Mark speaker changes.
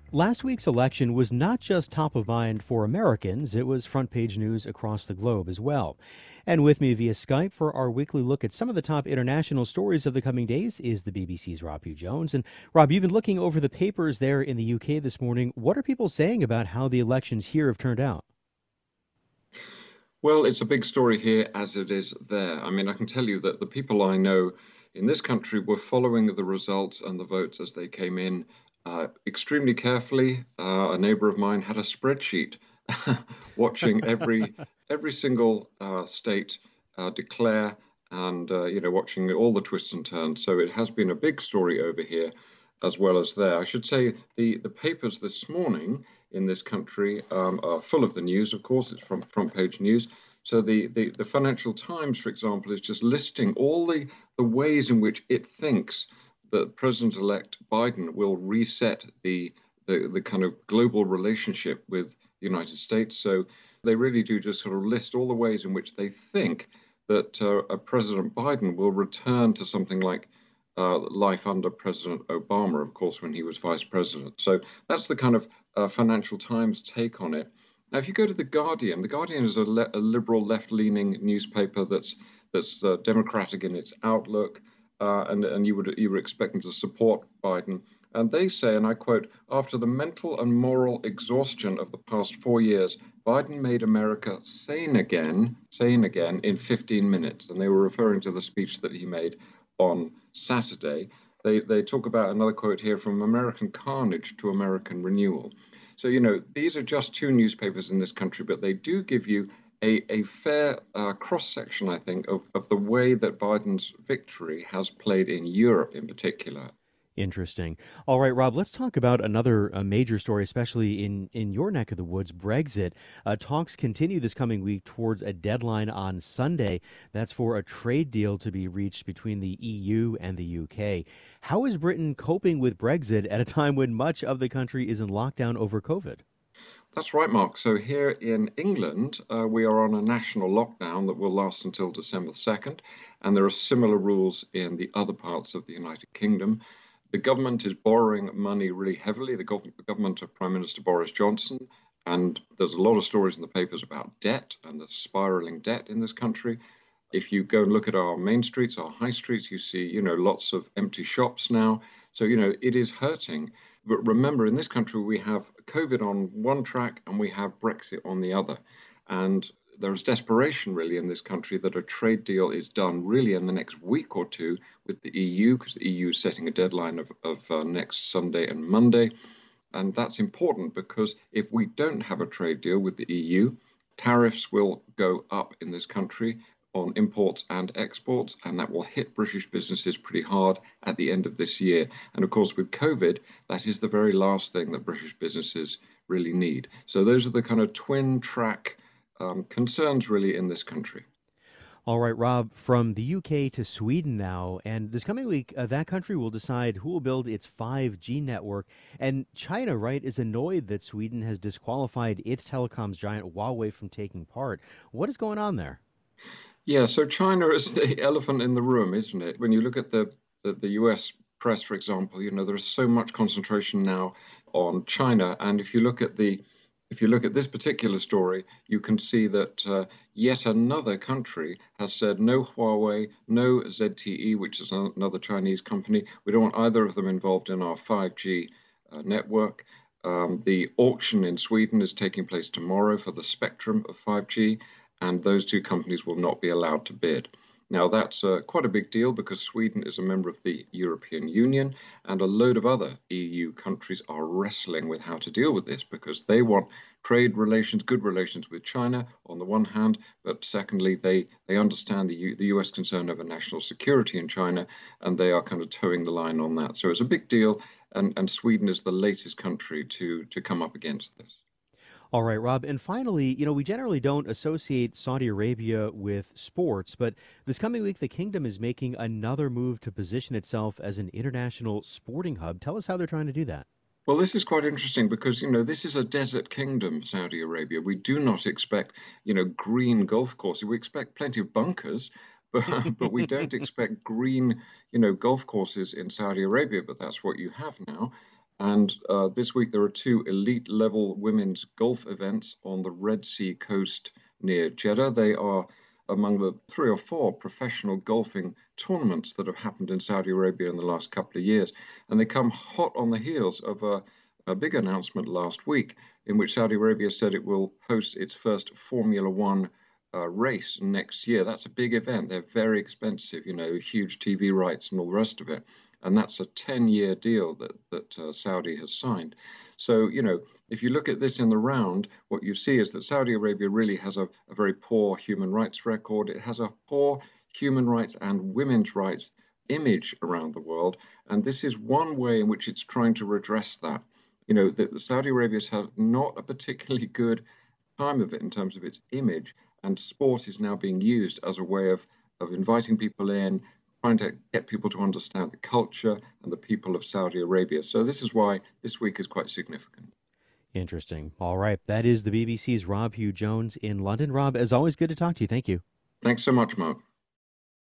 Speaker 1: Last week's election was not just top of mind for Americans, it was front page news across the globe as well. And with me via Skype for our weekly look at some of the top international stories of the coming days is the BBC's Rob Hugh Jones. And Rob, you've been looking over the papers there in the UK this morning. What are people saying about how the elections here have turned out?
Speaker 2: Well, it's a big story here as it is there. I mean, I can tell you that the people I know in this country were following the results and the votes as they came in extremely carefully. A neighbor of mine had a spreadsheet watching every single state declare and watching all the twists and turns. So it has been a big story over here as well as there. I should say the papers this morning in this country are full of the news. Of course, it's from front page news. So the Financial Times, for example, is just listing all the ways in which it thinks that President-elect Biden will reset the kind of global relationship with the United States. So they really do just sort of list all the ways in which they think that President Biden will return to something like life under President Obama, of course, when he was vice president. So that's the kind of Financial Times take on it. Now, if you go to the Guardian is a liberal, left-leaning newspaper that's democratic in its outlook, and you would expect them to support Biden. And they say, and I quote, after the mental and moral exhaustion of the past 4 years, Biden made America sane again in 15 minutes. And they were referring to the speech that he made on Saturday. They talk about another quote here from American carnage to American renewal. So, these are just two newspapers in this country, but they do give you a fair cross section, I think, of the way that Biden's victory has played in Europe in particular.
Speaker 1: Interesting. All right, Rob, let's talk about another major story, especially in your neck of the woods, Brexit. Talks continue this coming week towards a deadline on Sunday. That's for a trade deal to be reached between the EU and the UK. How is Britain coping with Brexit at a time when much of the country is in lockdown over COVID?
Speaker 2: That's right, Mark. So here in England, we are on a national lockdown that will last until December 2nd, and there are similar rules in the other parts of the United Kingdom. The government is borrowing money really heavily, the government of Prime Minister Boris Johnson, and there's a lot of stories in the papers about debt and the spiraling debt in this country. If you go and look at our main streets, our high streets, you see, lots of empty shops now. So, it is hurting. But remember, in this country, we have COVID on one track and we have Brexit on the other. And there's desperation really in this country that a trade deal is done really in the next week or two with the EU, because the EU is setting a deadline of next Sunday and Monday. And that's important because if we don't have a trade deal with the EU, tariffs will go up in this country on imports and exports, and that will hit British businesses pretty hard at the end of this year. And of course, with COVID, that is the very last thing that British businesses really need. So those are the kind of twin track concerns really in this country.
Speaker 1: All right, Rob, from the UK to Sweden now. And this coming week, that country will decide who will build its 5G network. And China, right, is annoyed that Sweden has disqualified its telecoms giant Huawei from taking part. What is going on there?
Speaker 2: Yeah, so China is the elephant in the room, isn't it? When you look at the US press, for example, there's so much concentration now on China. And if you look at this particular story, you can see that yet another country has said no Huawei, no ZTE, which is another Chinese company. We don't want either of them involved in our 5G network. The auction in Sweden is taking place tomorrow for the spectrum of 5G, and those two companies will not be allowed to bid. Now, that's quite a big deal because Sweden is a member of the European Union, and a load of other EU countries are wrestling with how to deal with this because they want trade relations, good relations with China on the one hand, but secondly, they understand the US concern over national security in China, and they are kind of towing the line on that. So it's a big deal, and Sweden is the latest country to come up against this.
Speaker 1: All right, Rob. And finally, we generally don't associate Saudi Arabia with sports, but this coming week, the kingdom is making another move to position itself as an international sporting hub. Tell us how they're trying to do that.
Speaker 2: Well, this is quite interesting because, this is a desert kingdom, Saudi Arabia. We do not expect, green golf courses. We expect plenty of bunkers, but, but we don't expect green, golf courses in Saudi Arabia, but that's what you have now. And this week there are two elite level women's golf events on the Red Sea coast near Jeddah. They are among the three or four professional golfing tournaments that have happened in Saudi Arabia in the last couple of years. And they come hot on the heels of a big announcement last week in which Saudi Arabia said it will host its first Formula One race next year. That's a big event. They're very expensive, huge TV rights and all the rest of it. And that's a 10-year deal that Saudi has signed. So, if you look at this in the round, what you see is that Saudi Arabia really has a very poor human rights record. It has a poor human rights and women's rights image around the world. And this is one way in which it's trying to redress that. The Saudi Arabia's had not a particularly good time of it in terms of its image, and sport is now being used as a way of inviting people in, trying to get people to understand the culture and the people of Saudi Arabia. So this is why this week is quite significant.
Speaker 1: Interesting. All right. That is the BBC's Rob Hugh Jones in London. Rob, as always, good to talk to you. Thank you.
Speaker 2: Thanks so much, Mark.